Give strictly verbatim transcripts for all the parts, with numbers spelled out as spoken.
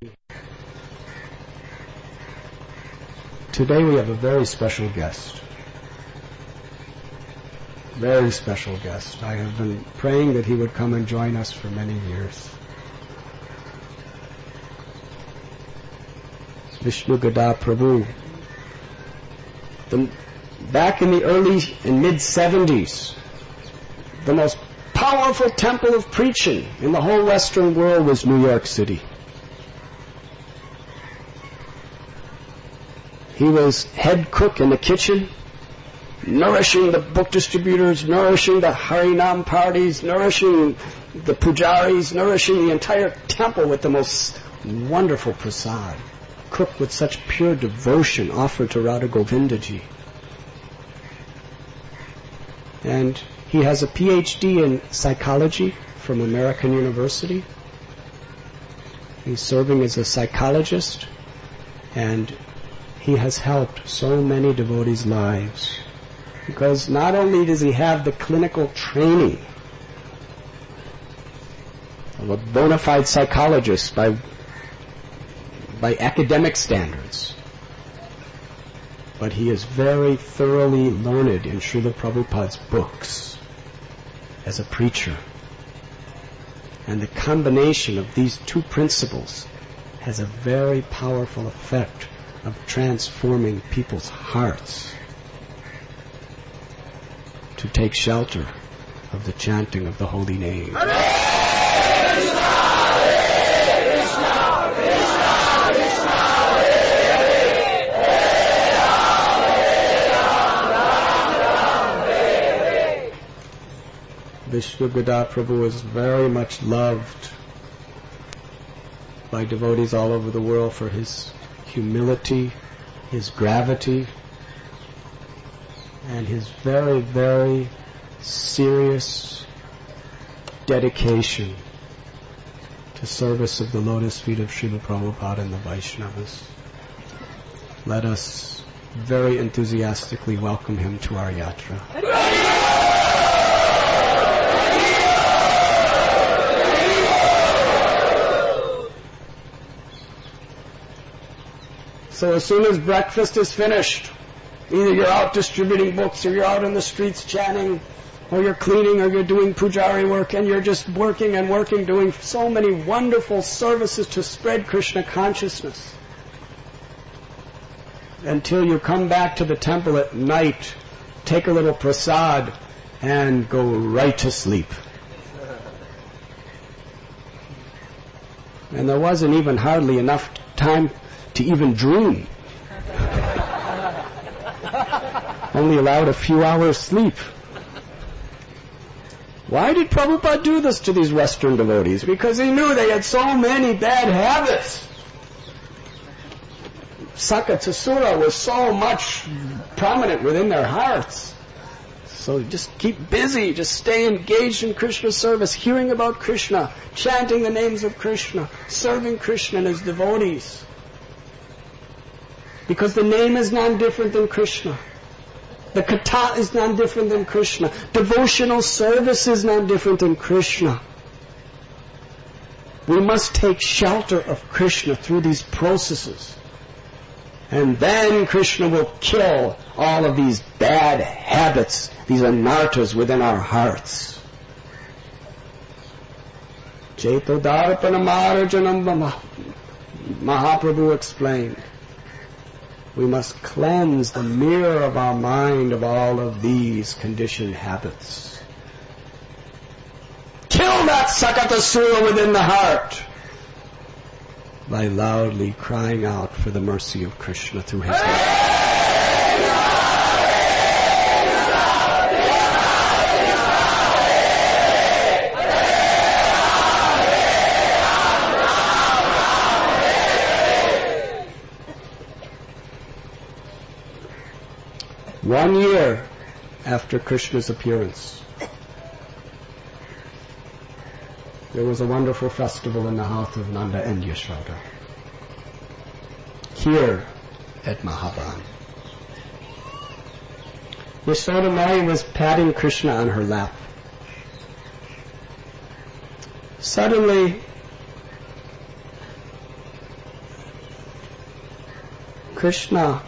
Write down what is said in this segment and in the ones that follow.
Today we have a very special guest. Very special guest. I have been praying that he would come and join us for many years. Vishnu Gada Prabhu. The, back in the early and mid-seventies, the most powerful temple of preaching in the whole Western world was New York City. He was head cook in the kitchen, nourishing the book distributors, nourishing the Harinam parties, nourishing the pujaris, nourishing the entire temple with the most wonderful prasad, cooked with such pure devotion offered to Radha Govindaji. And he has a P H D in psychology from American University. He's serving as a psychologist, and he has helped so many devotees' lives, because not only does he have the clinical training of a bona fide psychologist by, by academic standards, but he is very thoroughly learned in Srila Prabhupada's books as a preacher. And the combination of these two principles has a very powerful effect of transforming people's hearts to take shelter of the chanting of the holy name. Vishnu Gada Prabhu is very much loved by devotees all over the world for his humility, his gravity, and his very, very serious dedication to service of the lotus feet of Srila Prabhupada and the Vaishnavas. Let us very enthusiastically welcome him to our yatra. So as soon as breakfast is finished, either you're out distributing books, or you're out in the streets chanting, or you're cleaning, or you're doing pujari work, and you're just working and working, doing so many wonderful services to spread Krishna consciousness, until you come back to the temple at night, take a little prasad, and go right to sleep. And there wasn't even hardly enough time to even dream. Only allowed a few hours sleep. Why did Prabhupada do this to these Western devotees? Because he knew they had so many bad habits. Sakatasura was so much prominent within their hearts. So just keep busy, just stay engaged in Krishna service, hearing about Krishna, chanting the names of Krishna, serving Krishna and his devotees. Because the name is non-different than Krishna. The katha is non-different than Krishna. Devotional service is non-different than Krishna. We must take shelter of Krishna through these processes. And then Krishna will kill all of these bad habits, these anarthas within our hearts. Chaitodarpanamarajanam Mahaprabhu explained. We must cleanse the mirror of our mind of all of these conditioned habits. Kill that Sakatasura within the heart by loudly crying out for the mercy of Krishna through his name. One year after Krishna's appearance, there was a wonderful festival in the house of Nanda and Yashoda, here at Mahabhan. Yashoda Mai was patting Krishna on her lap. Suddenly, Krishna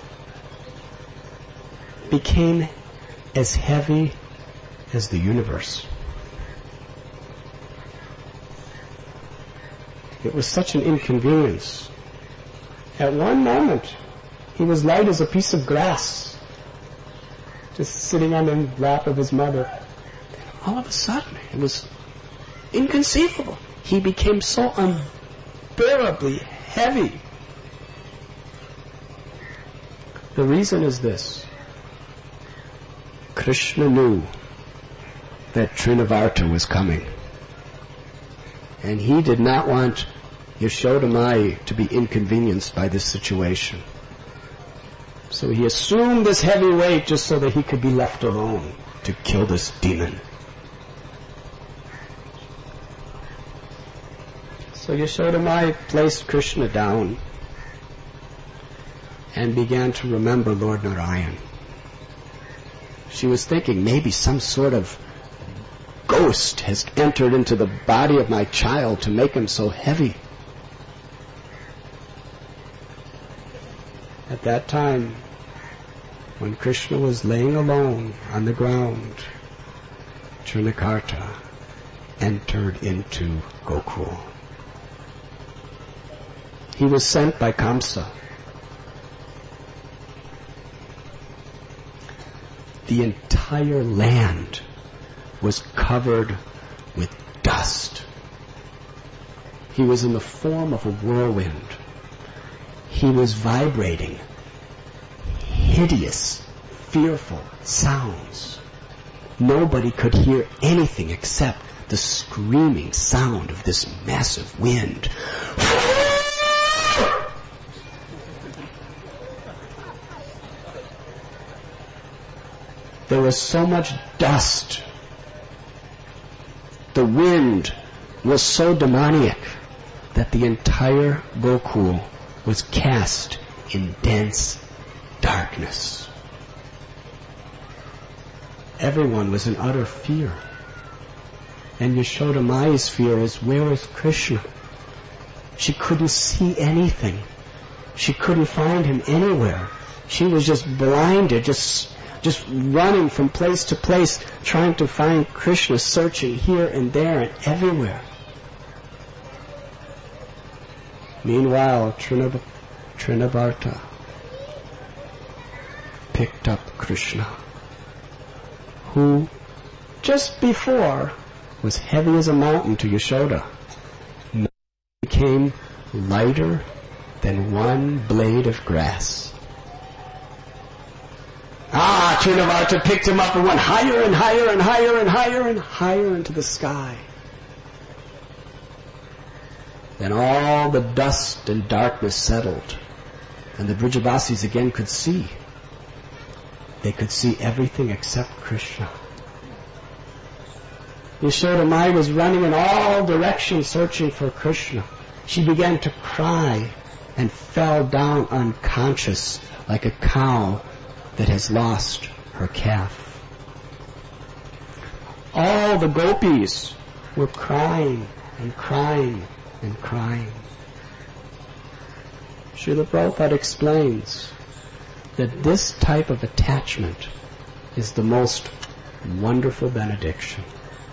became as heavy as the universe. It was such an inconvenience. At one moment, he was light as a piece of grass, just sitting on the lap of his mother. All of a sudden, it was inconceivable. He became so unbearably heavy. The reason is this. Krishna knew that Trinavarta was coming. And he did not want Yashoda Mai to be inconvenienced by this situation. So he assumed this heavy weight just so that he could be left alone to kill this demon. So Yashoda Mai placed Krishna down and began to remember Lord Narayan. She was thinking maybe some sort of ghost has entered into the body of my child to make him so heavy. At that time, when Krishna was laying alone on the ground, Trinakarta entered into Gokul. He was sent by Kamsa. The entire land was covered with dust. He was in the form of a whirlwind. He was vibrating hideous, fearful sounds. Nobody could hear anything except the screaming sound of this massive wind. There was so much dust. The wind was so demoniac that the entire Gokul was cast in dense darkness. Everyone was in utter fear. And Yashoda Mai's fear is, where is Krishna? She couldn't see anything. She couldn't find him anywhere. She was just blinded, just just running from place to place, trying to find Krishna, searching here and there and everywhere. Meanwhile, Trinab- Trinavarta picked up Krishna, who just before was heavy as a mountain to Yashoda, now became lighter than one blade of grass. Ah, Trinavarta picked him up and went higher and higher and higher and higher and higher into the sky. Then all the dust and darkness settled, and the Brijavasis again could see. They could see everything except Krishna. Yashoda Mai was running in all directions searching for Krishna. She began to cry and fell down unconscious like a cow that has lost her calf. All the gopis were crying and crying and crying. Srila Prabhupada explains that this type of attachment is the most wonderful benediction.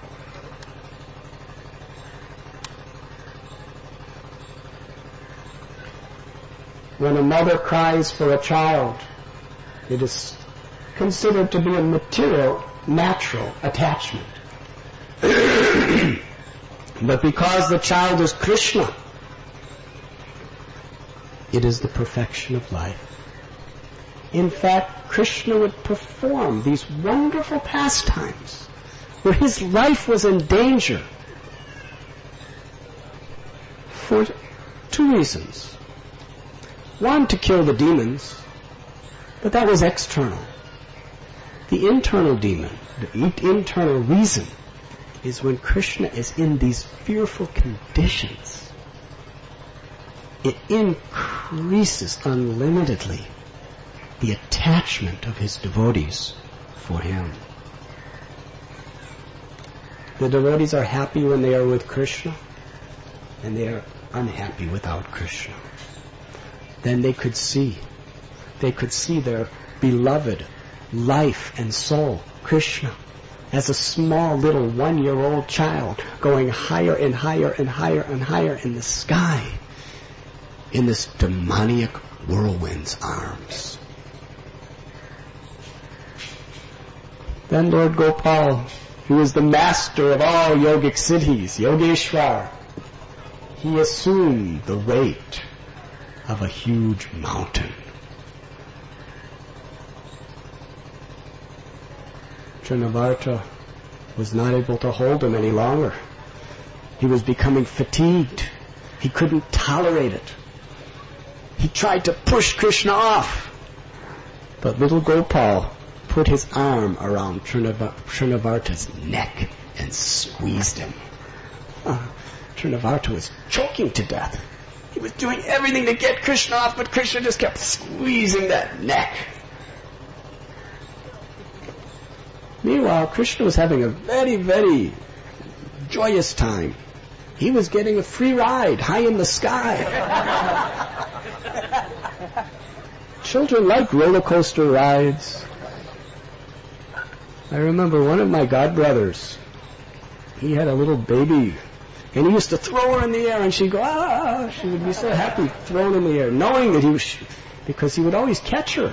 When a mother cries for a child, it is considered to be a material, natural attachment. But because the child is Krishna, it is the perfection of life. In fact, Krishna would perform these wonderful pastimes where his life was in danger for two reasons. One, to kill the demons, but that was external. The internal demon, the internal reason, is when Krishna is in these fearful conditions, it increases unlimitedly the attachment of his devotees for him. The devotees are happy when they are with Krishna, and they are unhappy without Krishna. then they could see. They could see their beloved life and soul, Krishna, as a small little one-year-old child going higher and higher and higher and higher in the sky in this demoniac whirlwind's arms. Then Lord Gopal, who is the master of all yogic siddhis, Yogeshwar, he assumed the weight of a huge mountain. Trinavarta was not able to hold him any longer. He was becoming fatigued. He couldn't tolerate it. He tried to push Krishna off. But little Gopal put his arm around Trinavarta's neck and squeezed him. Uh, Trinavarta was choking to death. He was doing everything to get Krishna off, but Krishna just kept squeezing that neck. Meanwhile, Krishna was having a very, very joyous time. He was getting a free ride high in the sky. Children like roller coaster rides. I remember one of my godbrothers, he had a little baby, and he used to throw her in the air, and she'd go, ah, she would be so happy thrown in the air, knowing that he was, because he would always catch her.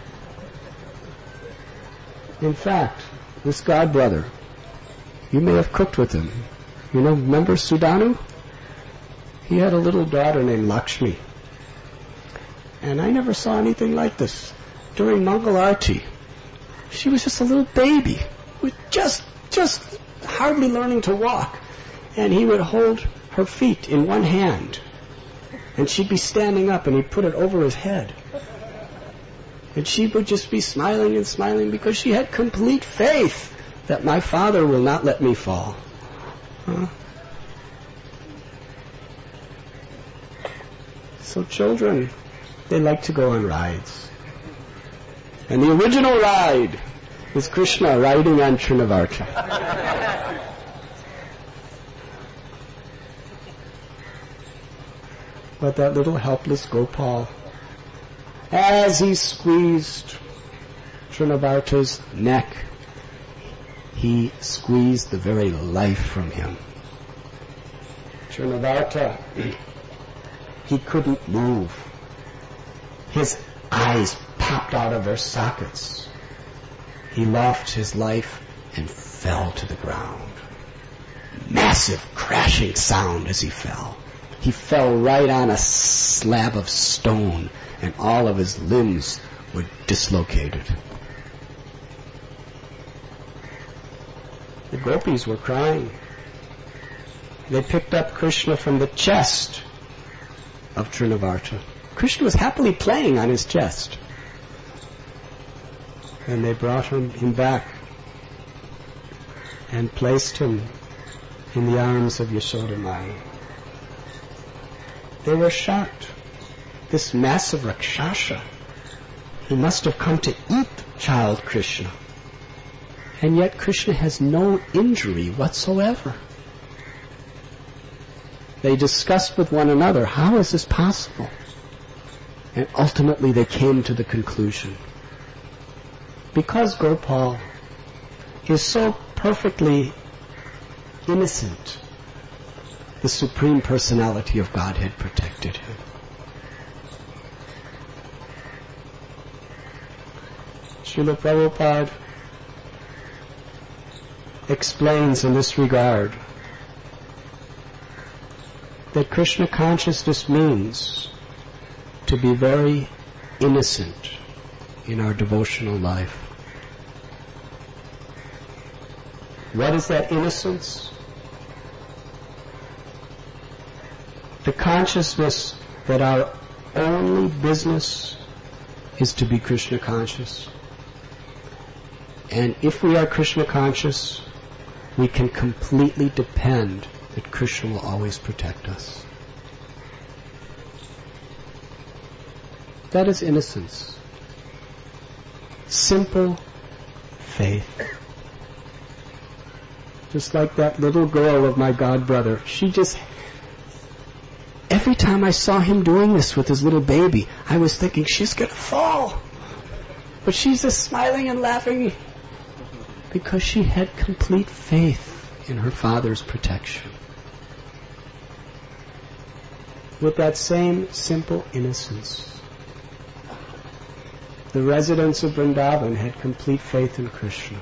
In fact, this godbrother, you may have cooked with him. You know, remember Sudanu? He had a little daughter named Lakshmi. And I never saw anything like this. During Mangal Arati, she was just a little baby, with just, just hardly learning to walk. And he would hold her feet in one hand. And she'd be standing up, and he'd put it over his head. And she would just be smiling and smiling because she had complete faith that my father will not let me fall. Huh? So children, they like to go on rides. And the original ride is Krishna riding on Trinavarta. But that little helpless Gopal, as he squeezed Trinavarta's neck, he squeezed the very life from him. Trinavarta, he couldn't move. His eyes popped out of their sockets. He lost his life and fell to the ground. Massive crashing sound as he fell. He fell right on a slab of stone, and all of his limbs were dislocated. The gopis were crying. They picked up Krishna from the chest of Trinavarta. Krishna was happily playing on his chest. And they brought him, him back and placed him in the arms of Yashoda Maya. They were shocked. This massive Rakshasa, he must have come to eat child Krishna. And yet Krishna has no injury whatsoever. They discussed with one another, how is this possible? And ultimately they came to the conclusion, because Gopal is so perfectly innocent, the Supreme Personality of Godhead protected him. Srila Prabhupada explains in this regard that Krishna consciousness means to be very innocent in our devotional life. What is that innocence? The consciousness that our only business is to be Krishna conscious. And if we are Krishna conscious, we can completely depend that Krishna will always protect us. That is innocence. Simple faith. Just like that little girl of my godbrother. She just, every time I saw him doing this with his little baby, I was thinking, she's going to fall. But she's just smiling and laughing because she had complete faith in her father's protection. With that same simple innocence, the residents of Vrindavan had complete faith in Krishna.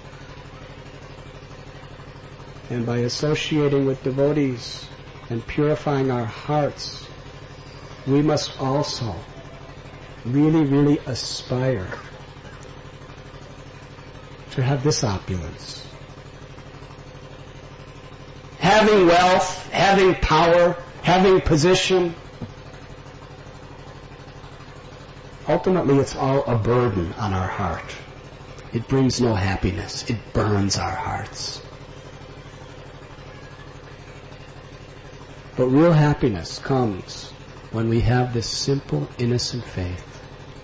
And by associating with devotees and purifying our hearts, we must also really, really aspire to have this opulence. Having wealth, having power, having position, ultimately it's all a burden on our heart. It brings no happiness. It burns our hearts. But real happiness comes when we have this simple, innocent faith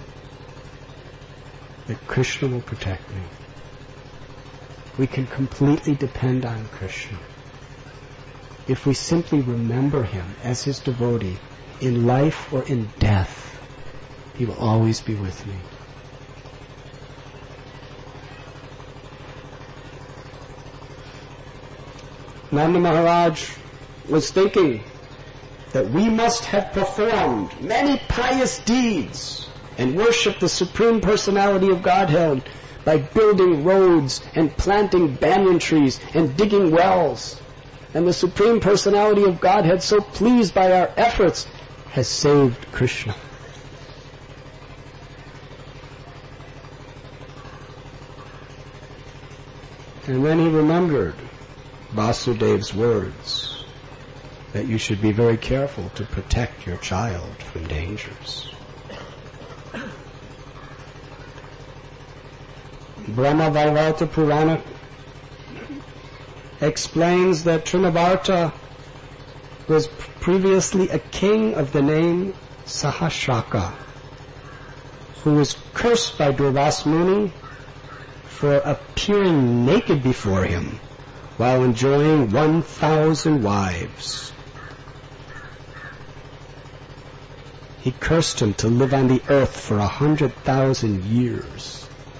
that Krishna will protect me. We can completely depend on Krishna. If we simply remember him as his devotee, in life or in death, he will always be with me. Nanda Maharaj was thinking that we must have performed many pious deeds and worshiped the Supreme Personality of Godhead by building roads and planting banyan trees and digging wells. And the Supreme Personality of Godhead, so pleased by our efforts, has saved Krishna. And then he remembered Vasudev's words that you should be very careful to protect your child from dangers. Brahma Vaivarta Purana explains that Trinavarta was previously a king of the name Sahasraka, who was cursed by Durvas Muni for appearing naked before him while enjoying one thousand wives. He cursed him to live on the earth for a hundred thousand years.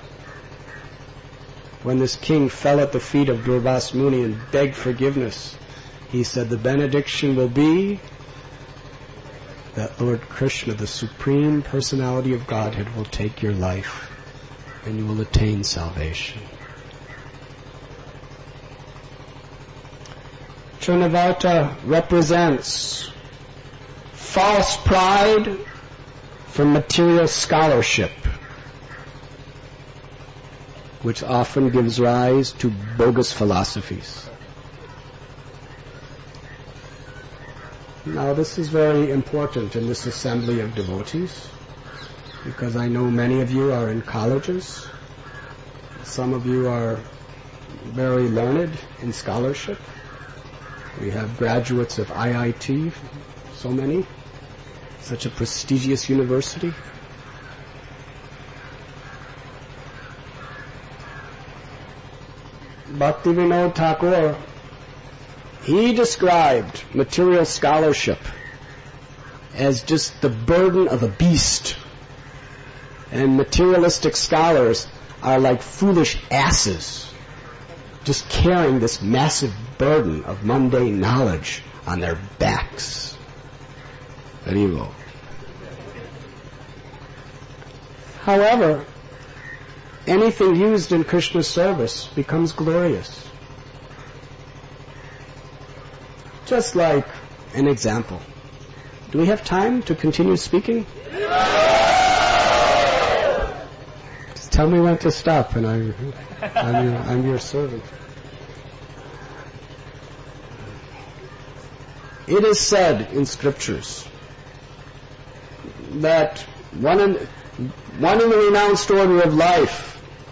When this king fell at the feet of Durvas Muni and begged forgiveness, he said, the benediction will be that Lord Krishna, the Supreme Personality of Godhead, will take your life and you will attain salvation. Trinavarta represents false pride from material scholarship, which often gives rise to bogus philosophies. Now, this is very important in this assembly of devotees, because I know many of you are in colleges. Some of you are very learned in scholarship. We have graduates of I I T, so many, such a prestigious university. Bhaktivinoda Thakur, he described material scholarship as just the burden of a beast. And materialistic scholars are like foolish asses, just carrying this massive burden of mundane knowledge on their backs. Harivol. However, anything used in Krishna's service becomes glorious. Just like an example. Do we have time to continue speaking? Just tell me when to stop, and I, I'm, your, I'm your servant. It is said in scriptures that one in, one in the renounced order of life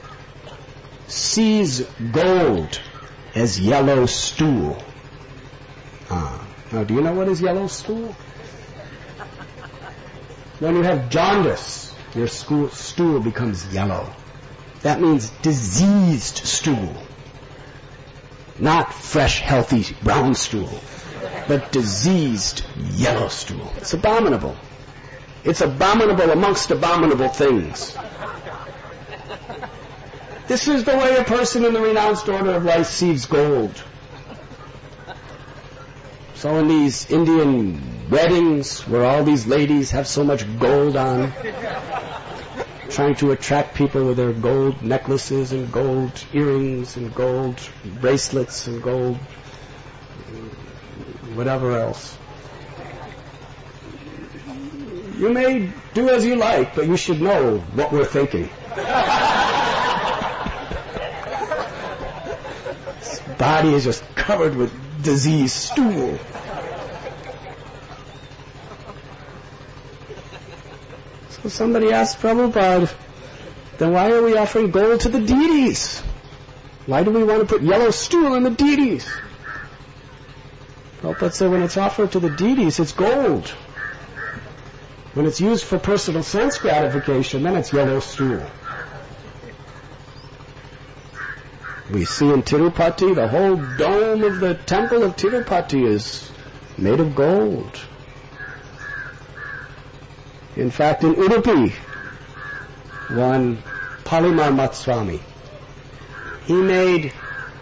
sees gold as yellow stool. Ah. Now, do you know what is yellow stool? When you have jaundice, your school, stool becomes yellow. That means diseased stool, not fresh, healthy brown stool. but diseased yellow stool. It's abominable. It's abominable amongst abominable things. This is the way a person in the renounced order of life sees gold. So in these Indian weddings where all these ladies have so much gold on, trying to attract people with their gold necklaces and gold earrings and gold bracelets and gold whatever else. You may do as you like, but you should know what we're thinking. His body is just covered with diseased stool. So somebody asked Prabhupada, then why are we offering gold to the deities? Why do we want to put yellow stool in the deities? Prabhupada said when it's offered to the deities, it's gold. When it's used for personal sense gratification, then it's yellow stool. We see in Tirupati, the whole dome of the temple of Tirupati is made of gold. In fact, in Udupi, one Palimar Matswami, he made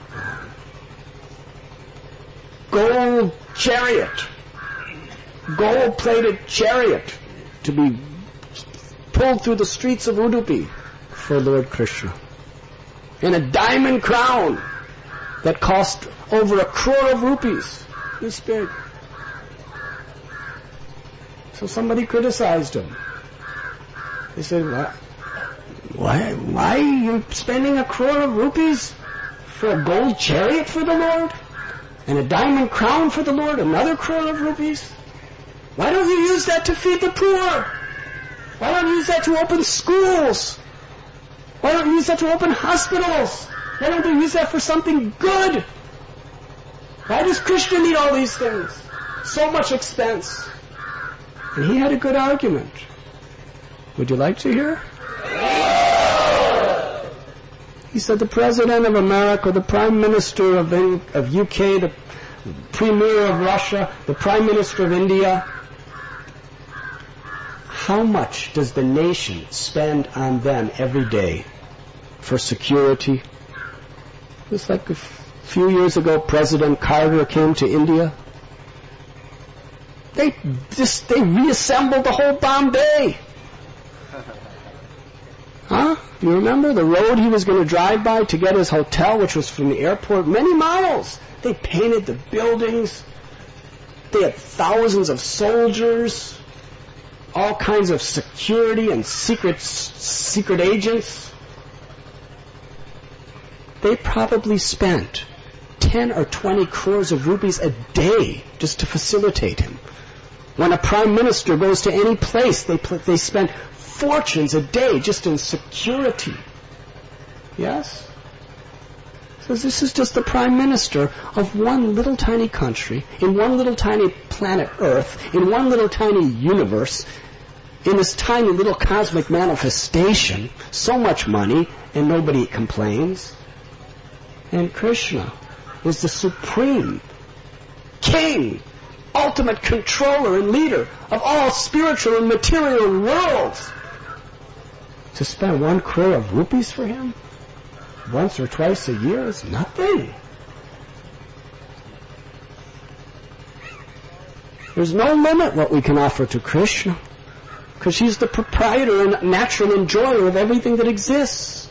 gold chariot, gold-plated chariot to be pulled through the streets of Udupi for Lord Krishna. And a diamond crown that cost over a crore of rupees. This big. So somebody criticized him. They said, why, why are you spending a crore of rupees for a gold chariot for the Lord? And a diamond crown for the Lord? Another crore of rupees? Why don't you use that to feed the poor? Why don't you use that to open schools? Why don't you use that to open hospitals? Why don't you use that for something good? Why does Krishna need all these things? So much expense. And he had a good argument. Would you like to hear? He said the President of America, the Prime Minister of, of U K, the Premier of Russia, the Prime Minister of India, how much does the nation spend on them every day for security? Just like a f- few years ago, President Carter came to India. They just they reassembled the whole Bombay. Huh? You remember the road he was going to drive by to get his hotel, which was from the airport, many miles. They painted the buildings. They had thousands of soldiers, all kinds of security and secret secret agents. They probably spent ten or twenty crores of rupees a day just to facilitate him. When a prime minister goes to any place, they they spend fortunes a day just in security. Yes? So this is just the prime minister of one little tiny country, in one little tiny planet Earth, in one little tiny universe, in this tiny little cosmic manifestation. So much money, and nobody complains. And Krishna is the supreme king, ultimate controller and leader of all spiritual and material worlds. To spend one crore of rupees for him once or twice a year is nothing. There's no limit what we can offer to Krishna, because he's the proprietor and natural enjoyer of everything that exists.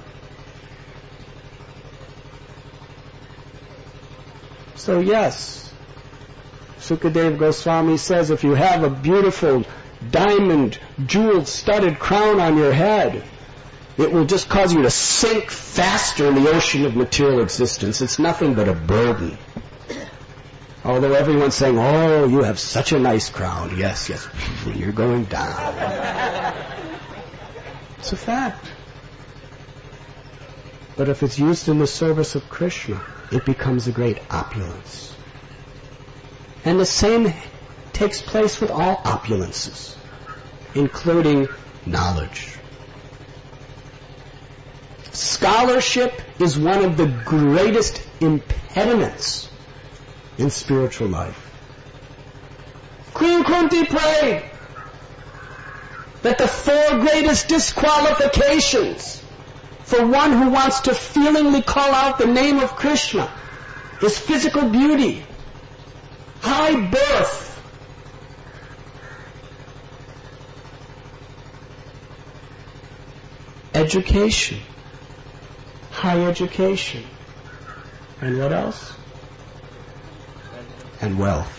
So yes, Sukadeva Goswami says if you have a beautiful diamond, jeweled, studded crown on your head, it will just cause you to sink faster in the ocean of material existence. It's nothing but a burden. Although everyone's saying, oh, you have such a nice crown. Yes, yes, you're going down. It's a fact. But if it's used in the service of Krishna, it becomes a great opulence. And the same takes place with all opulences, including knowledge. Scholarship is one of the greatest impediments in spiritual life. Queen Kunti prayed that the four greatest disqualifications for one who wants to feelingly call out the name of Krishna is physical beauty, high birth, education, high education, and what else? And wealth.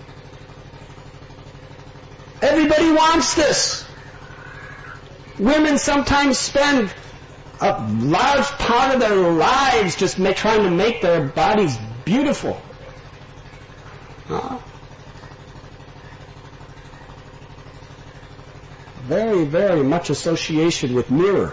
Everybody wants this. Women sometimes spend a large part of their lives just make, trying to make their bodies beautiful. Huh? Very, very much association with mirror.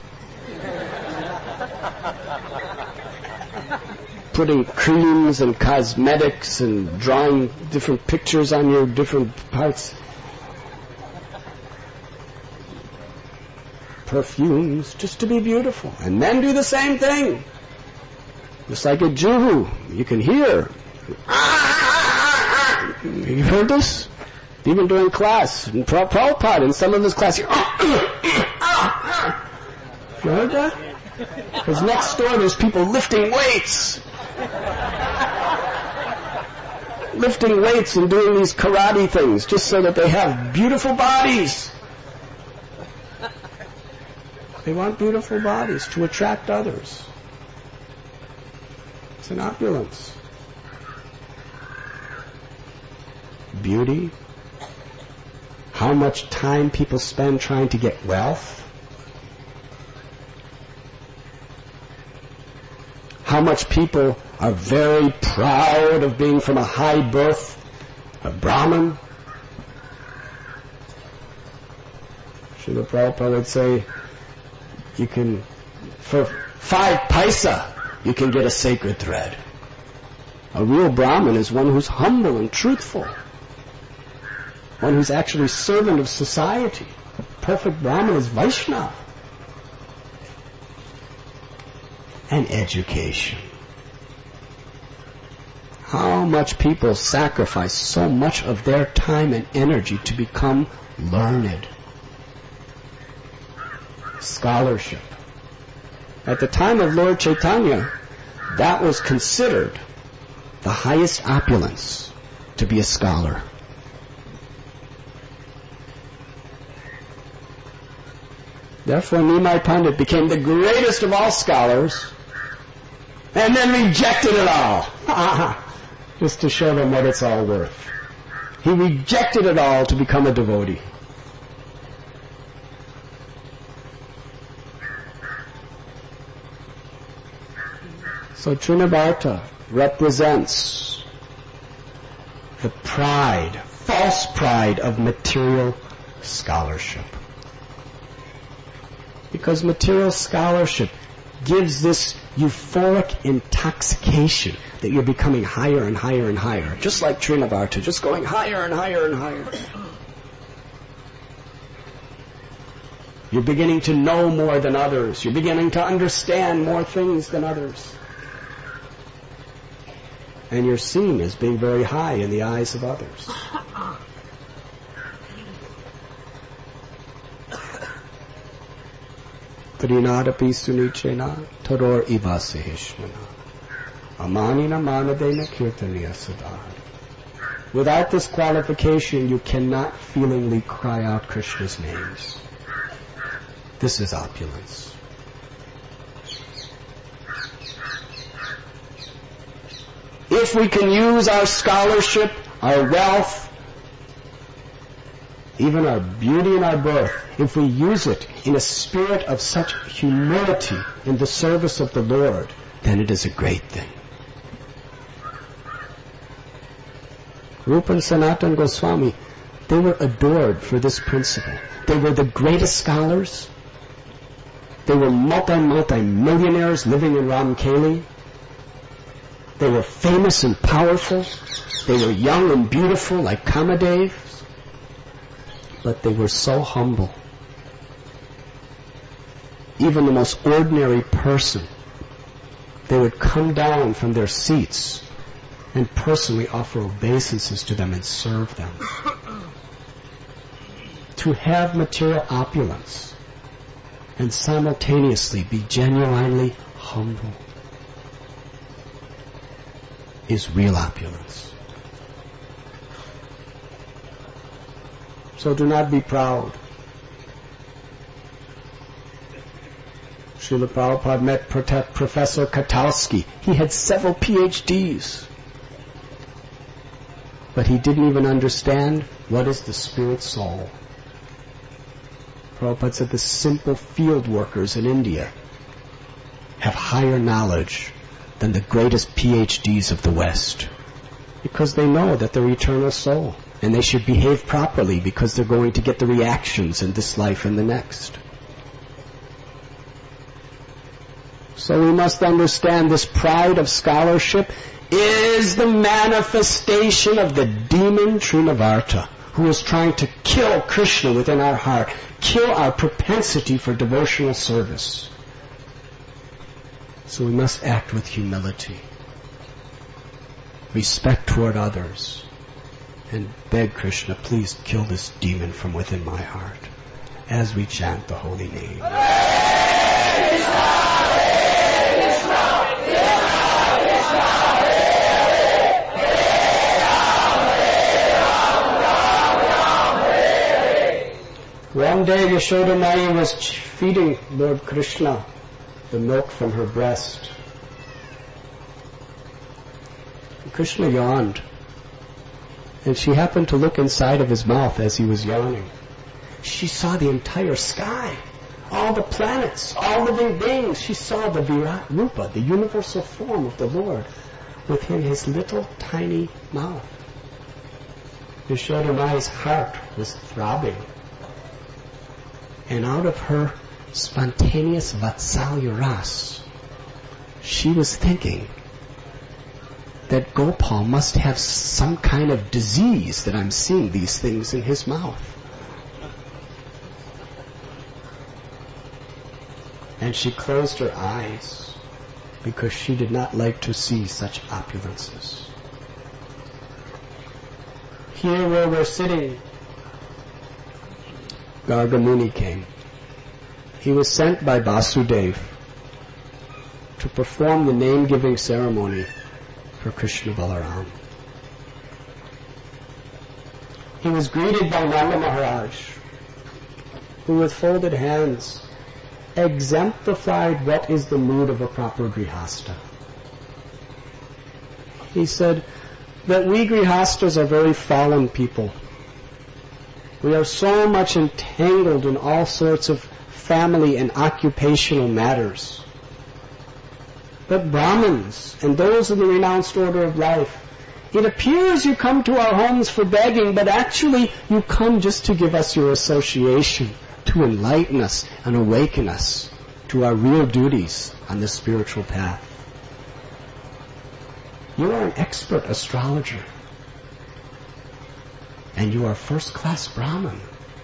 Putting creams and cosmetics and drawing different pictures on your different parts. Perfumes, just to be beautiful. And men do the same thing. Just like at Juhu, you can hear. You heard this? Even during class, in Prabhupada, in some of his classes. You heard that? Because next door there's people lifting weights. Lifting weights and doing these karate things just so that they have beautiful bodies. They want beautiful bodies to attract others. It's an opulence. Beauty. How much time people spend trying to get wealth. How much people are very proud of being from a high birth, a Brahmin. Srila Prabhupada would say, you can, for five paisa, you can get a sacred thread. A real Brahmin is one who's humble and truthful. One who's actually servant of society. A perfect Brahmin is Vaishnava. And education. How much people sacrifice so much of their time and energy to become learned. Scholarship. At the time of Lord Chaitanya, that was considered the highest opulence, to be a scholar. Therefore, Nimai Pandit became the greatest of all scholars and then rejected it all. Just to show them what it's all worth. He rejected it all to become a devotee. So Trinabarta represents the pride, false pride of material scholarship. Because material scholarship gives this euphoric intoxication that you're becoming higher and higher and higher. Just like Trinabarta, just going higher and higher and higher. You're beginning to know more than others. You're beginning to understand more things than others. And you're seen as being very high in the eyes of others. Trinadapi sunichena tador ivasihishmana amanina manadena kirtaniya sadar. Without this qualification, you cannot feelingly cry out Krishna's names. This is opulence. If we can use our scholarship, our wealth, even our beauty and our birth, if we use it in a spirit of such humility in the service of the Lord, then it is a great thing. Rupa and Sanatana Goswami, they were adored for this principle. They were the greatest scholars. They were multi-multi-millionaires living in Ramkeli. They were famous and powerful. They were young and beautiful like Kamadev. But they were so humble. Even the most ordinary person, they would come down from their seats and personally offer obeisances to them and serve them. To have material opulence and simultaneously be genuinely humble is real opulence. So do not be proud. Srila Prabhupada met Professor Katowski. He had several P H Ds. But he didn't even understand what is the spirit soul. Prabhupada said the simple field workers in India have higher knowledge than the greatest P H Ds of the West, because they know that they're eternal soul and they should behave properly because they're going to get the reactions in this life and the next. So we must understand this pride of scholarship is the manifestation of the demon Trinavarta, who is trying to kill Krishna within our heart, kill our propensity for devotional service. So we must act with humility, respect toward others, and beg Krishna, please kill this demon from within my heart, as we chant the holy name. One day Yashoda Maya was feeding Lord Krishna the milk from her breast. Krishna yawned, and she happened to look inside of his mouth as he was yawning. She saw the entire sky, all the planets, all living beings. She saw the Virat Rupa, the universal form of the Lord, within his little tiny mouth. Yashoda Maya's heart was throbbing. And out of her spontaneous Vatsalya Ras, she was thinking that Gopal must have some kind of disease that I'm seeing these things in his mouth. And she closed her eyes because she did not like to see such opulences. Here where we're sitting, Garga Muni came. He was sent by Vasudev to perform the name-giving ceremony for Krishna Balaram. He was greeted by Nanda Maharaj, who with folded hands exemplified what is the mood of a proper grihasta. He said that we grihastas are very fallen people. We are so much entangled in all sorts of family and occupational matters. But Brahmins and those in the renounced order of life, it appears you come to our homes for begging, but actually you come just to give us your association, to enlighten us and awaken us to our real duties on the spiritual path. You are an expert astrologer, and you are first-class Brahmin.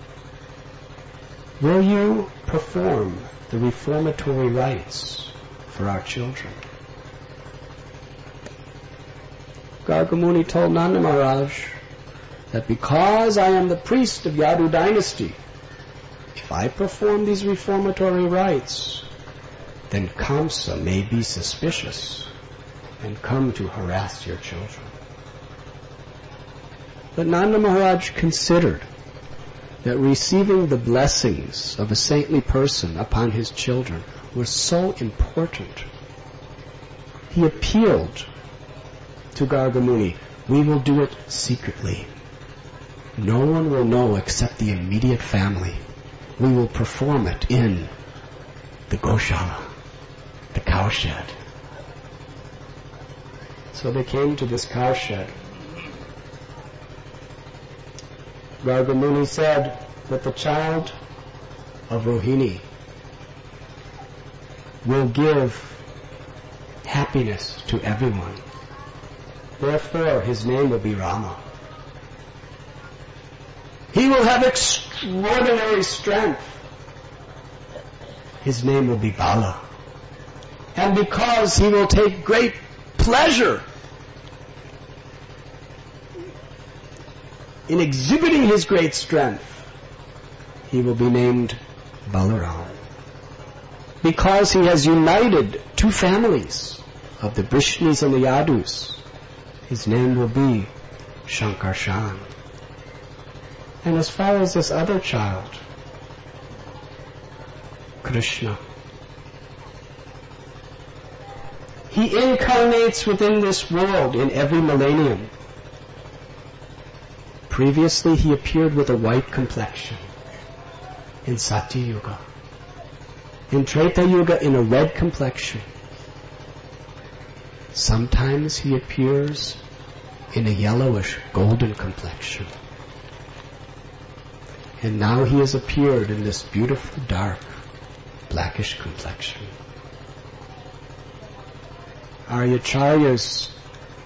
Will you perform the reformatory rites for our children? Garga Muni told Nanda Maharaj that because I am the priest of Yadu dynasty, if I perform these reformatory rites, then Kamsa may be suspicious and come to harass your children. But Nanda Maharaj considered that receiving the blessings of a saintly person upon his children was so important. He appealed to Garga Muni, we will do it secretly. No one will know except the immediate family. We will perform it in the Goshala, the cowshed. So they came to this cowshed. Garga Muni said that the child of Rohini will give happiness to everyone. Therefore, his name will be Rama. He will have extraordinary strength. His name will be Bala. And because he will take great pleasure in exhibiting his great strength, he will be named Balaram. Because he has united two families of the Brishnis and the Yadus, his name will be Shankarshan. And as far as this other child, Krishna, he incarnates within this world in every millennium. Previously he appeared with a white complexion in Satya Yuga. In Treta Yuga in a red complexion. Sometimes he appears in a yellowish golden complexion. And now he has appeared in this beautiful dark blackish complexion. Aryacharyas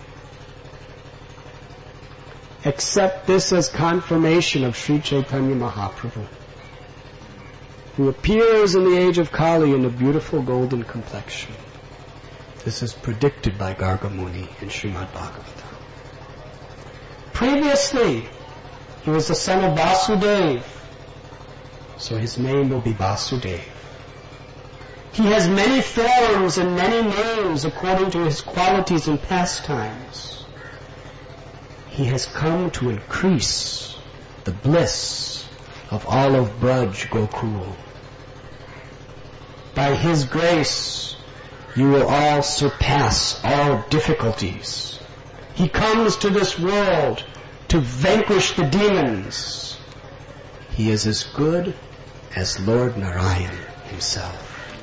accept this as confirmation of Sri Chaitanya Mahaprabhu, who appears in the age of Kali in a beautiful golden complexion. This is predicted by Garga Muni in Srimad Bhagavatam. Previously, he was the son of Vasudeva, so his name will be Vasudeva. He has many forms and many names according to his qualities and pastimes. He has come to increase the bliss of all of Braj Gokul. By his grace, you will all surpass all difficulties. He comes to this world to vanquish the demons. He is as good as Lord Narayan himself.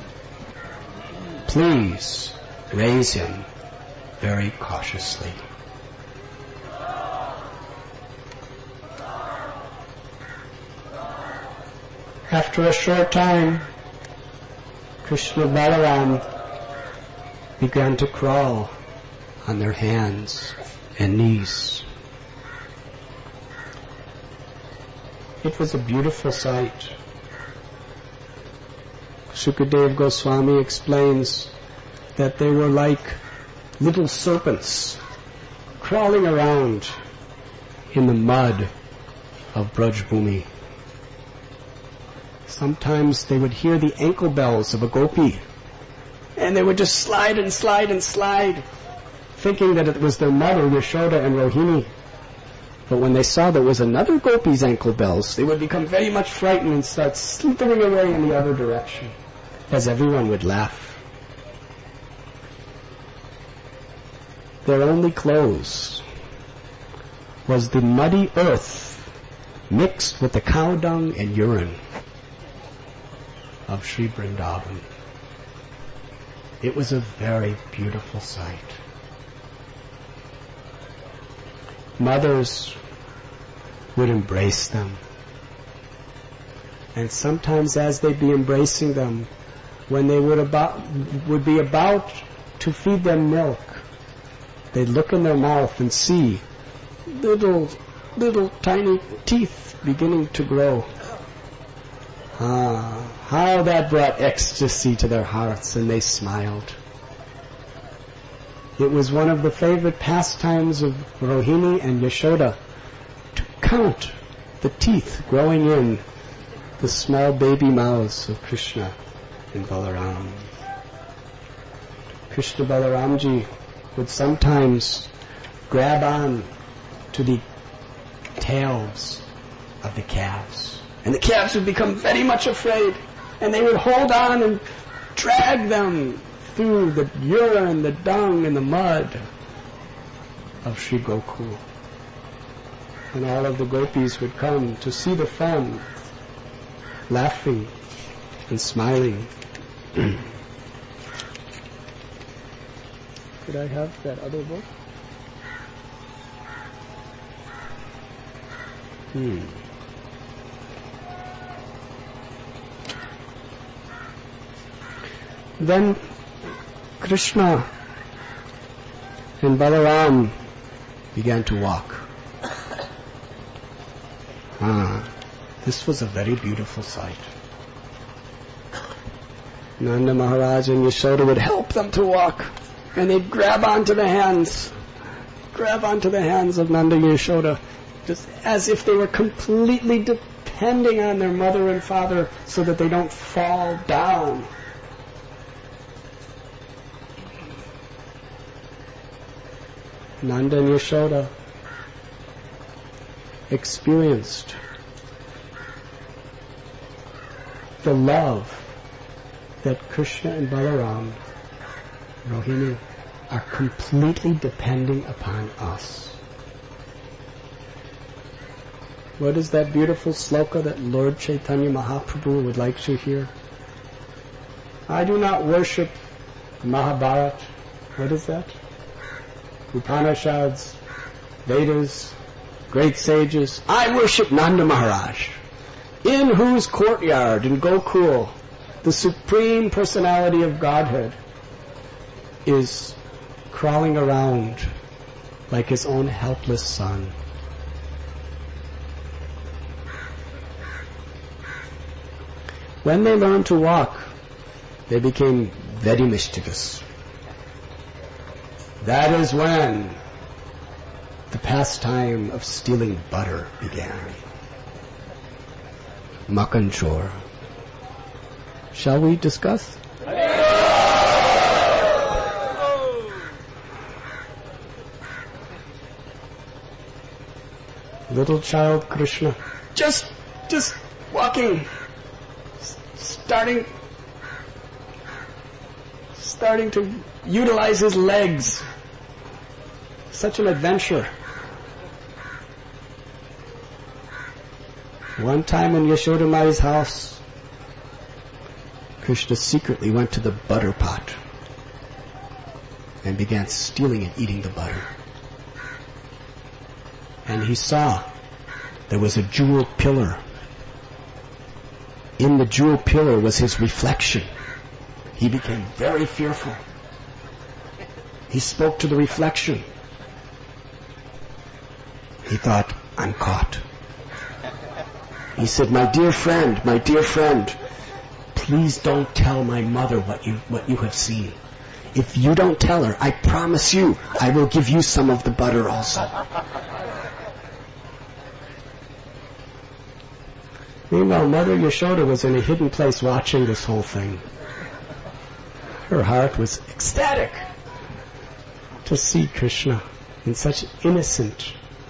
Please raise him very cautiously. After a short time, Krishna Balaram began to crawl on their hands and knees. It was a beautiful sight. Sukadeva Goswami explains that they were like little serpents crawling around in the mud of Braj Bhumi. Sometimes they would hear the ankle bells of a gopi, and they would just slide and slide and slide, thinking that it was their mother, Yashoda and Rohini. But when they saw there was another gopi's ankle bells, they would become very much frightened and start slithering away in the other direction, as everyone would laugh. Their only clothes was the muddy earth mixed with the cow dung and urine of Sri Vrindavan. It was a very beautiful sight. Mothers would embrace them. And sometimes as they'd be embracing them, when they would about would be about to feed them milk, they'd look in their mouth and see little, little tiny teeth beginning to grow. Ah, how that brought ecstasy to their hearts, and they smiled. It was one of the favorite pastimes of Rohini and Yashoda to count the teeth growing in the small baby mouths of Krishna and Balaram. Krishna Balaramji would sometimes grab on to the tails of the calves, and the calves would become very much afraid, and they would hold on and drag them through the urine, the dung, and the mud of Sri Gokul. And all of the gopis would come to see the fun, laughing and smiling. Could I have that other book? Hmm. Then Krishna and Balaram began to walk. Ah, this was a very beautiful sight. Nanda Maharaj and Yashoda would help them to walk, and they'd grab onto the hands, grab onto the hands of Nanda and Yashoda, just as if they were completely depending on their mother and father so that they don't fall down. Nanda and Yashoda experienced the love that Krishna and Balaram, Rohini, are completely depending upon us. What is that beautiful sloka that Lord Chaitanya Mahaprabhu would like to hear? I do not worship Mahabharata. What is that? Upanishads, Vedas, great sages. I worship Nanda Maharaj, in whose courtyard in Gokul the Supreme Personality of Godhead is crawling around like his own helpless son. When they learned to walk, they became very mischievous. That is when the pastime of stealing butter began. Makhan Chor. Shall we discuss? Little child Krishna, just, just walking, starting, starting to utilize his legs. Such an adventure. One time in Yashoda Mai's house, Krishna secretly went to the butter pot and began stealing and eating the butter. And he saw there was a jewel pillar. In the jewel pillar was his reflection. He became very fearful. He spoke to the reflection. He thought, I'm caught. He said, my dear friend, my dear friend, please don't tell my mother what you, what you have seen. If you don't tell her, I promise you, I will give you some of the butter also. Meanwhile, Mother Yashoda was in a hidden place watching this whole thing. Her heart was ecstatic to see Krishna in such innocent.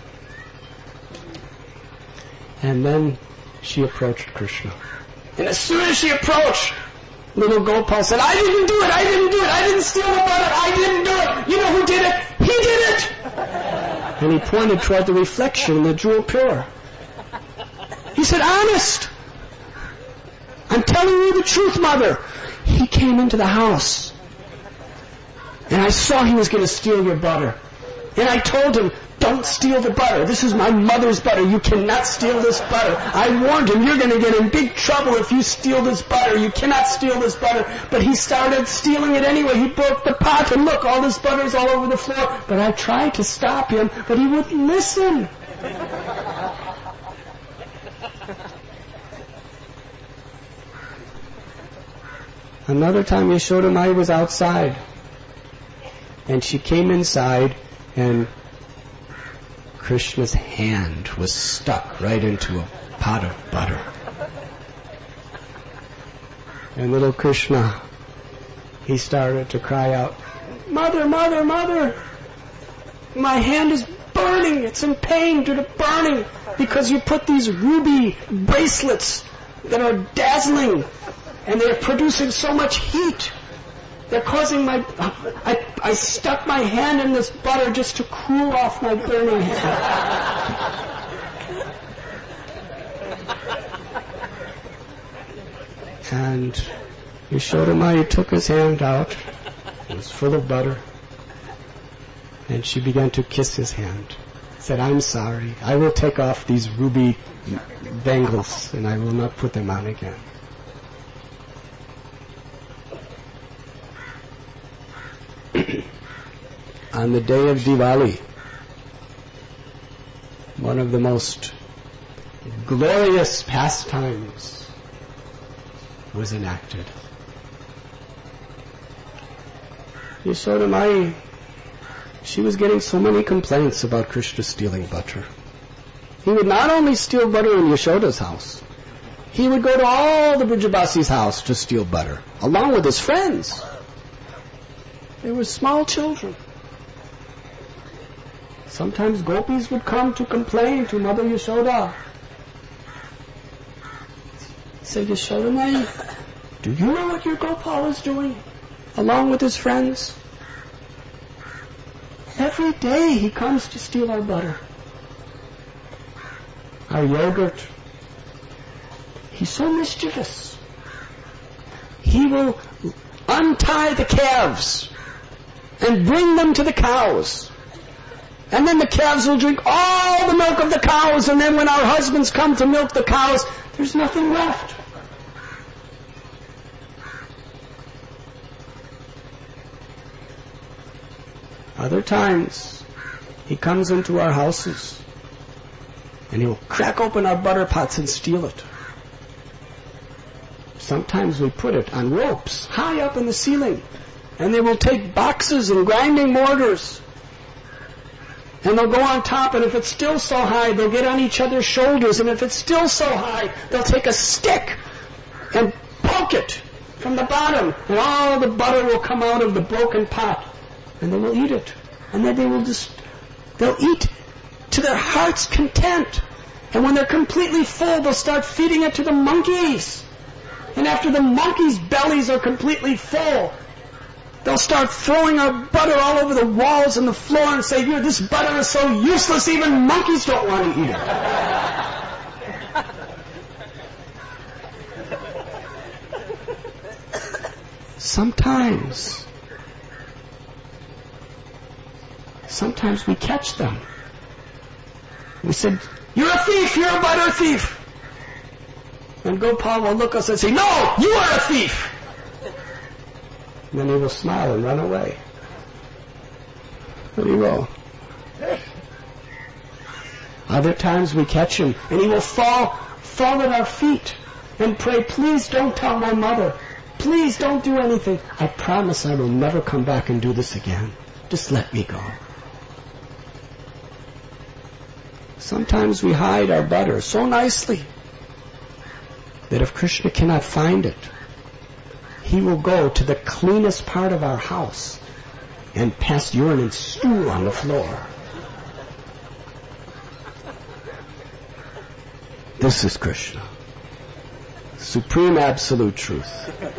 And then she approached Krishna. And as soon as she approached, little Gopal said, I didn't do it, I didn't do it, I didn't steal the butter, I didn't do it. You know who did it? He did it! And he pointed toward the reflection in the jewel pillar. He said, honest! I'm telling you the truth, Mother. He came into the house. And I saw he was going to steal your butter. And I told him, don't steal the butter. This is my mother's butter. You cannot steal this butter. I warned him, you're going to get in big trouble if you steal this butter. You cannot steal this butter. But he started stealing it anyway. He broke the pot, and look, all this butter is all over the floor. But I tried to stop him, but he wouldn't listen. Another time Yashoda Mai was outside, and she came inside, and Krishna's hand was stuck right into a pot of butter. And little Krishna, he started to cry out, Mother, Mother, Mother, my hand is burning, it's in pain due to burning, because you put these ruby bracelets that are dazzling, and they're producing so much heat. They're causing my... I, I stuck my hand in this butter just to cool off my burning hand. And Yashoda Mai took his hand out. It was full of butter. And she began to kiss his hand. Said, I'm sorry. I will take off these ruby bangles and I will not put them on again. On the day of Diwali, one of the most glorious pastimes was enacted. Yashoda Mai, she was getting so many complaints about Krishna stealing butter. He would not only steal butter in Yashoda's house, he would go to all the Brajabasi's house to steal butter, along with his friends. They were small children. Sometimes gopis would come to complain to Mother Yashoda. Say, Yashoda Mai, do you know what your Gopal is doing, along with his friends? Every day he comes to steal our butter, our yogurt. He's so mischievous. He will untie the calves and bring them to the cows. And then the calves will drink all the milk of the cows, and then when our husbands come to milk the cows, there's nothing left. Other times, he comes into our houses and he'll crack open our butter pots and steal it. Sometimes we put it on ropes high up in the ceiling, and they will take boxes and grinding mortars, and they'll go on top, and if it's still so high, they'll get on each other's shoulders, and if it's still so high, they'll take a stick and poke it from the bottom, and all the butter will come out of the broken pot, and they will eat it. And then they will just, they'll eat to their heart's content. And when they're completely full, they'll start feeding it to the monkeys. And after the monkeys' bellies are completely full, they'll start throwing our butter all over the walls and the floor and say, "Here, this butter is so useless, even monkeys don't want to eat it." Sometimes, sometimes we catch them. We said, "You're a thief, you're a butter thief." And Gopal will look at us and say, "No, you are a thief." And then he will smile and run away. There you go. Other times we catch him and he will fall, fall at our feet and pray, "Please don't tell my mother. Please don't do anything. I promise I will never come back and do this again. Just let me go." Sometimes we hide our butter so nicely that if Krishna cannot find it, he will go to the cleanest part of our house and pass urine and stool on the floor. This is Krishna. Supreme absolute truth.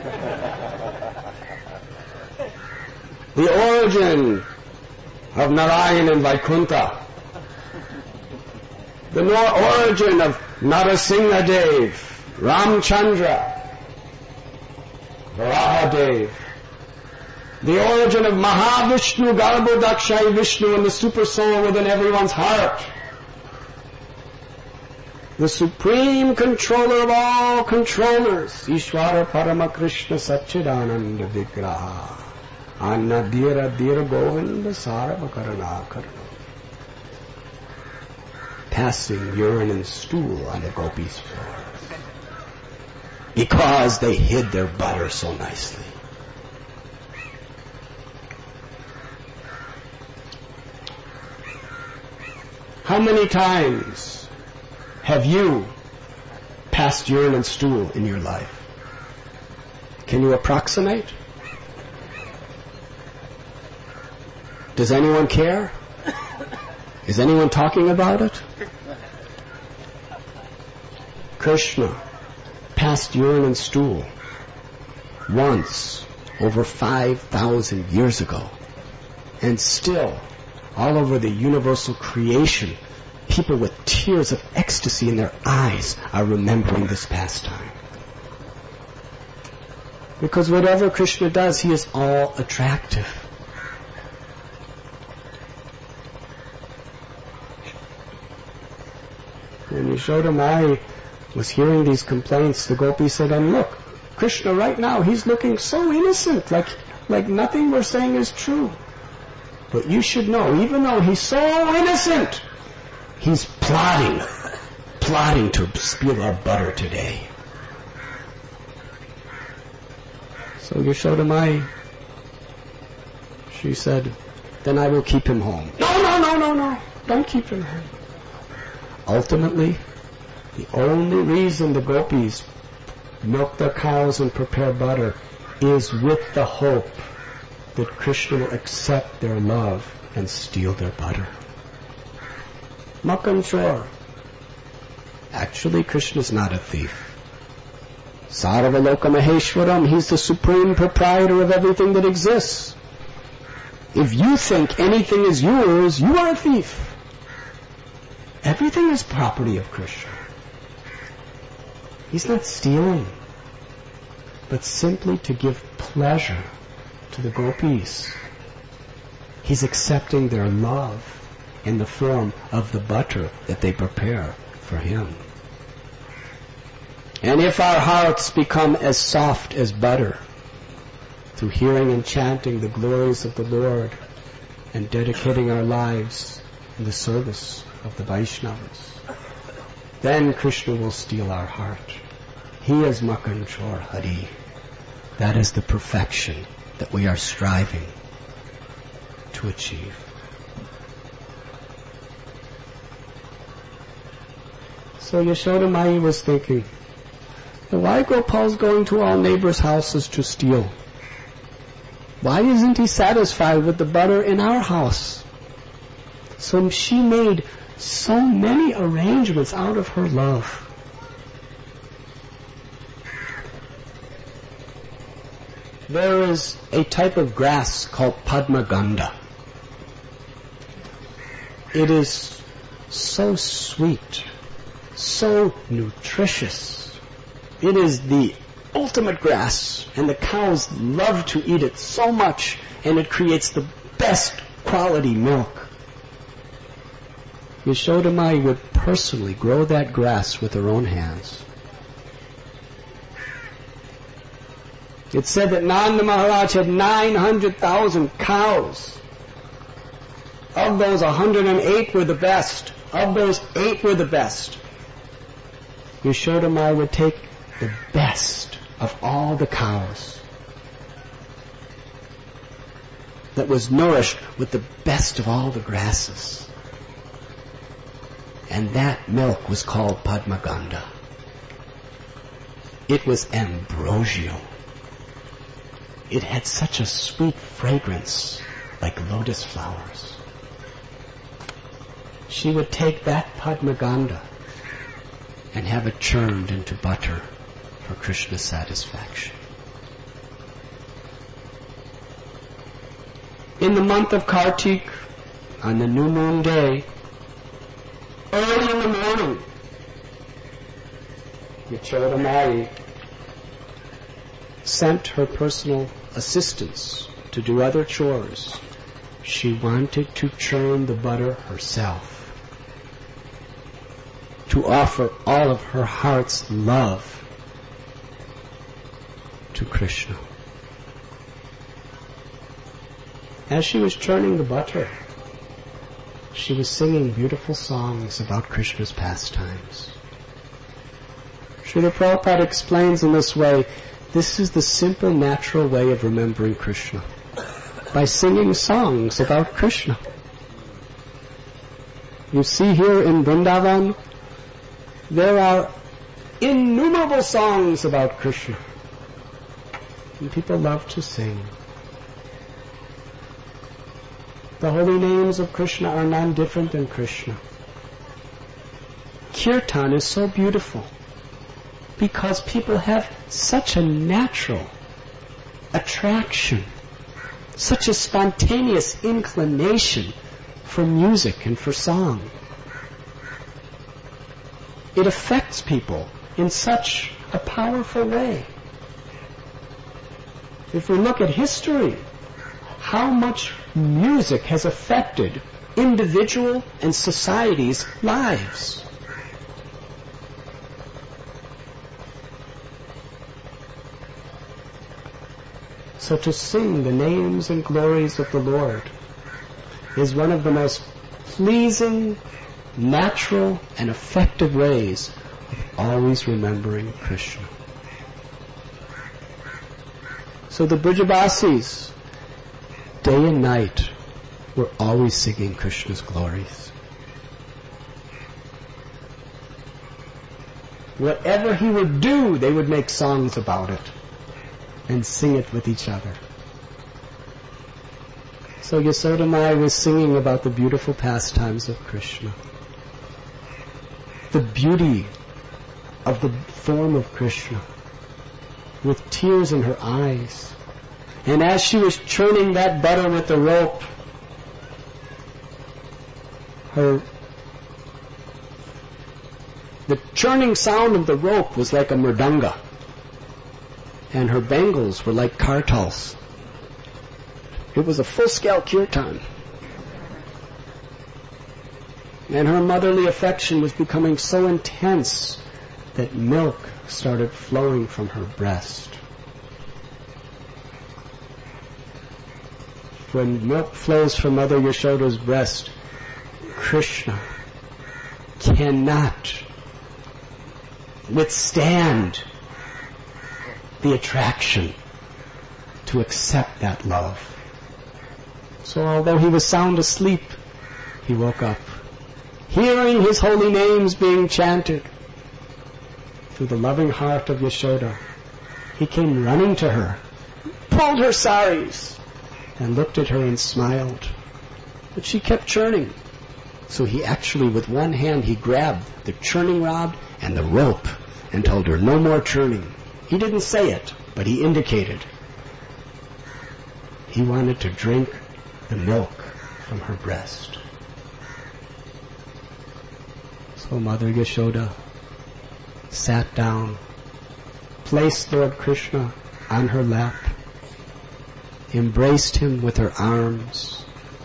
The origin of Narayan and Vaikuntha. The origin of Narasimha Dev, Ramchandra, Varahadev. The origin of Mahavishnu, Garbhodakshai Vishnu, and the super soul within everyone's heart. The supreme controller of all controllers, Ishvara Parama Krishna Satchidananda Vigraha, Annadhira Dhira Govinda Saravakarana Karana. Passing urine and stool on the gopis' floor. Because they hid their butter so nicely. How many times have you passed urine and stool in your life? Can you approximate? Does anyone care? Is anyone talking about it? Krishna passed urine and stool once over five thousand years ago. And still, all over the universal creation, people with tears of ecstasy in their eyes are remembering this pastime. Because whatever Krishna does, he is all attractive. When Yashoda Mai was hearing these complaints, the gopi said, "And look, Krishna right now, he's looking so innocent, like, like nothing we're saying is true. But you should know, even though he's so innocent, he's plotting, plotting to spill our butter today." So Yashoda Mai, she said, "Then I will keep him home." "No, no, no, no, no. Don't keep him home. Ultimately, the only reason the gopis milk their cows and prepare butter is with the hope that Krishna will accept their love and steal their butter. Makan Chor. Actually, Krishna's not a thief. Sarvaloka Maheshwaram, he's the supreme proprietor of everything that exists. If you think anything is yours, you are a thief. Everything is property of Krishna. He's not stealing, but simply to give pleasure to the gopis. He's accepting their love in the form of the butter that they prepare for him. And if our hearts become as soft as butter through hearing and chanting the glories of the Lord and dedicating our lives in the service of the Vaishnavas, then Krishna will steal our heart. He is Makan Chor Hari. That is the perfection that we are striving to achieve. So Yashoda Mai was thinking, why Gopal's going to all neighbors' houses to steal? Why isn't he satisfied with the butter in our house? So she made so many arrangements out of her love. There is a type of grass called Padmaganda. It is so sweet, so nutritious. It is the ultimate grass, and the cows love to eat it so much, and it creates the best quality milk. Yashoda Mai would personally grow that grass with her own hands. It said that Nanda Maharaj had nine hundred thousand cows. Of those, one hundred eight were the best. Of those, eight were the best. Yashoda Mai would take the best of all the cows that was nourished with the best of all the grasses. And that milk was called Padmaganda. It was ambrosial. It had such a sweet fragrance, like lotus flowers. She would take that Padmaganda and have it churned into butter for Krishna's satisfaction. In the month of Kartik, on the new moon day, early in the morning, Yashoda Mai sent her personal assistants to do other chores. She wanted to churn the butter herself, to offer all of her heart's love to Krishna. As she was churning the butter, she was singing beautiful songs about Krishna's pastimes. Srila Prabhupada explains in this way, this is the simple, natural way of remembering Krishna, by singing songs about Krishna. You see here in Vrindavan, there are innumerable songs about Krishna. And people love to sing. The holy names of Krishna are none different than Krishna. Kirtan is so beautiful because people have such a natural attraction, such a spontaneous inclination for music and for song. It affects people in such a powerful way. If we look at history, how much music has affected individual and societies' lives. So to sing the names and glories of the Lord is one of the most pleasing, natural, and effective ways of always remembering Krishna. So the Brajavasis, day and night, were always singing Krishna's glories. Whatever he would do, they would make songs about it and sing it with each other. So Yasoda Mai was singing about the beautiful pastimes of Krishna, the beauty of the form of Krishna, with tears in her eyes. And as she was churning that butter with the rope, her the churning sound of the rope was like a mridanga, and her bangles were like kartals. It was a full-scale kirtan. And her motherly affection was becoming so intense that milk started flowing from her breast. When milk flows from Mother Yashoda's breast, Krishna cannot withstand the attraction to accept that love. So although he was sound asleep, he woke up, hearing his holy names being chanted. Through the loving heart of Yashoda, he came running to her, pulled her saris, and looked at her and smiled. But she kept churning. So he actually, with one hand, he grabbed the churning rod and the rope and told her, no more churning. He didn't say it, but he indicated. He wanted to drink the milk from her breast. So Mother Yashoda sat down, placed Lord Krishna on her lap, embraced him with her arms,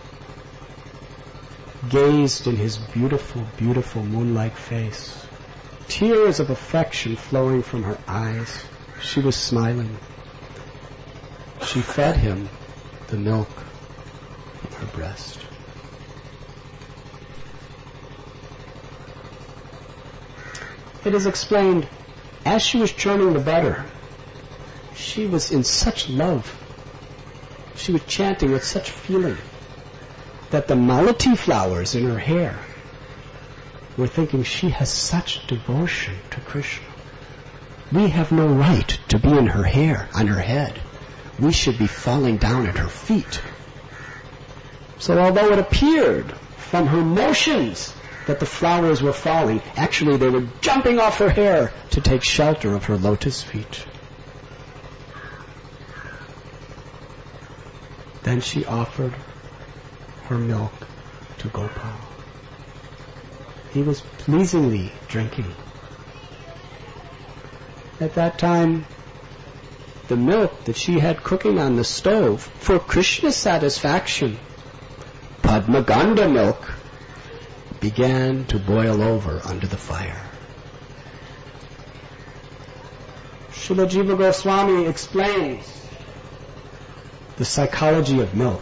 gazed in his beautiful, beautiful moon-like face, tears of affection flowing from her eyes. She was smiling. She fed him the milk from her breast. It is explained, as she was churning the butter, she was in such love. She was chanting with such feeling that the malati flowers in her hair were thinking, she has such devotion to Krishna. We have no right to be in her hair, on her head. We should be falling down at her feet. So although it appeared from her motions that the flowers were falling, actually they were jumping off her hair to take shelter of her lotus feet. Then she offered her milk to Gopal. He was pleasingly drinking. At that time, the milk that she had cooking on the stove, for Krishna's satisfaction, Padmaganda milk, began to boil over under the fire. Srila Jiva Goswami explains the psychology of milk.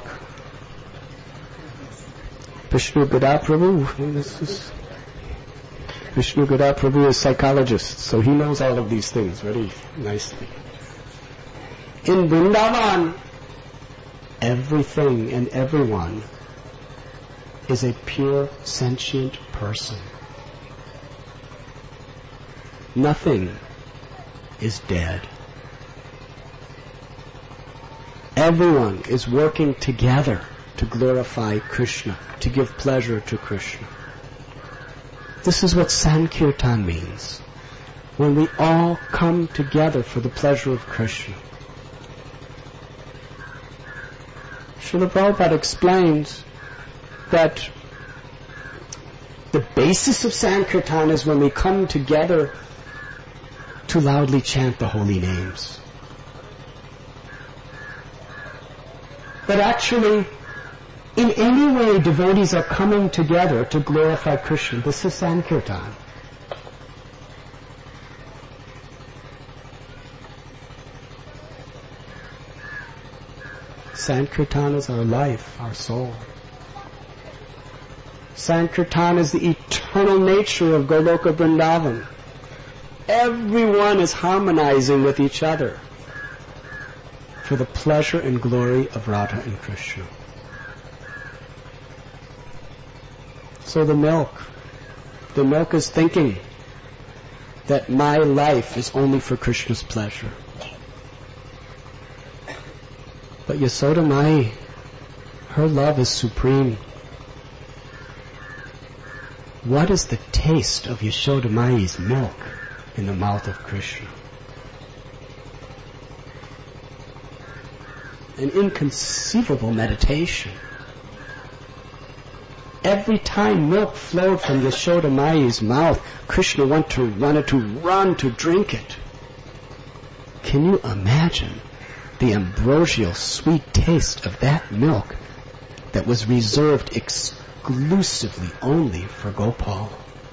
Vishnu Gada Prabhu, and this is Vishnu Gada Prabhu is a psychologist, so he knows all of these things very nicely. In Vrindavan, everything and everyone is a pure sentient person. Nothing is dead. Everyone is working together to glorify Krishna, to give pleasure to Krishna. This is what Sankirtan means, when we all come together for the pleasure of Krishna. Srila Prabhupada explains that the basis of Sankirtan is when we come together to loudly chant the holy names. But actually, in any way devotees are coming together to glorify Krishna. This is Sankirtan. Sankirtan is our life, our soul. Sankirtan is the eternal nature of Goloka Vrindavan. Everyone is harmonizing with each other for the pleasure and glory of Radha and Krishna. So the milk, the milk is thinking, that my life is only for Krishna's pleasure. But Yasoda Mai, her love is supreme. What is the taste of Yashoda Mai's milk in the mouth of Krishna? An inconceivable meditation. Every time milk flowed from Yashoda Mai's mouth, Krishna wanted to, wanted to run to drink it. Can you imagine the ambrosial sweet taste of that milk that was reserved exclusively only for Gopal?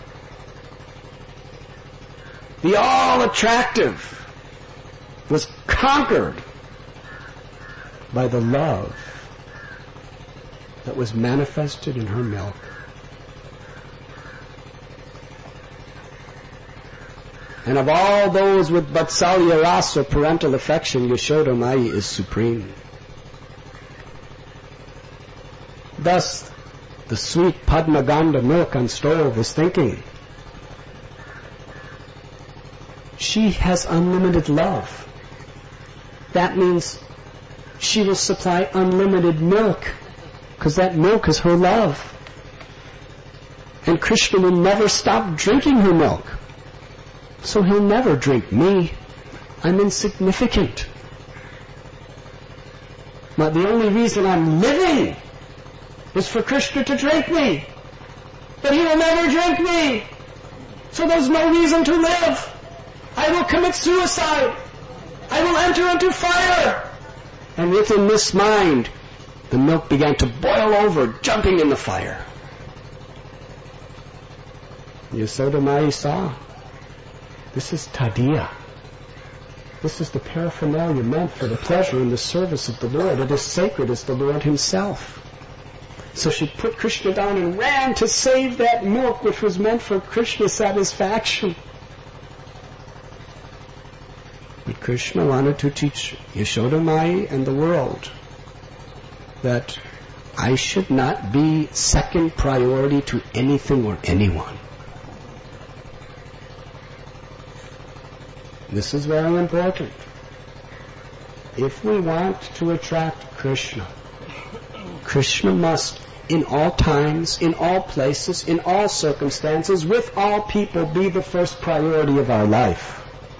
The all-attractive was conquered by the love that was manifested in her milk. And of all those with Vatsalya Rasa, parental affection, Yashoda Mai is supreme. Thus, the sweet Padmaganda milk on stove is thinking, she has unlimited love. That means she will supply unlimited milk, because that milk is her love. And Krishna will never stop drinking her milk. So he'll never drink me. I'm insignificant. But the only reason I'm living is for Krishna to drink me. But he will never drink me. So there's no reason to live. I will commit suicide. I will enter into fire. And within this mind, the milk began to boil over, jumping in the fire. Yasoda Mai saw, this is tadiya. This is the paraphernalia meant for the pleasure and the service of the Lord. It is sacred as the Lord himself. So she put Krishna down and ran to save that milk which was meant for Krishna's satisfaction. But Krishna wanted to teach Yashoda Mai and the world that I should not be second priority to anything or anyone. This is very important. If we want to attract Krishna, Krishna must, in all times, in all places, in all circumstances, with all people, be the first priority of our life.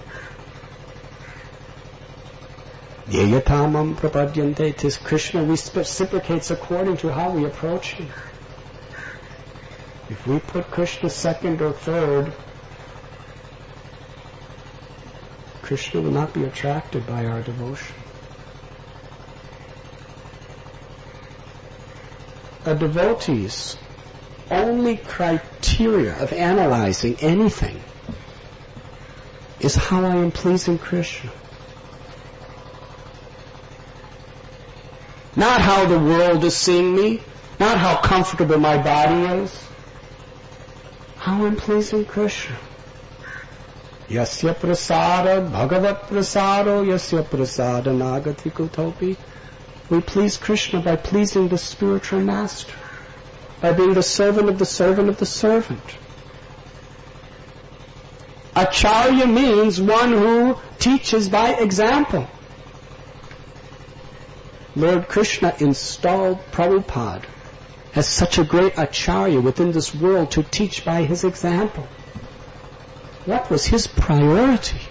Yeyatamam prapadyante, 'tis Krishna reciprocates according to how we approach him. If we put Krishna second or third, Krishna will not be attracted by our devotion. A devotee's only criteria of analyzing anything is how I am pleasing Krishna. Not how the world is seeing me, not how comfortable my body is. How I'm pleasing Krishna. Yasya prasada bhagavat prasado yasya prasada nagati kutopi. We please Krishna by pleasing the spiritual master, by being the servant of the servant of the servant. Acharya means one who teaches by example. Lord Krishna installed Prabhupada as such a great acharya within this world to teach by his example. What was his priority?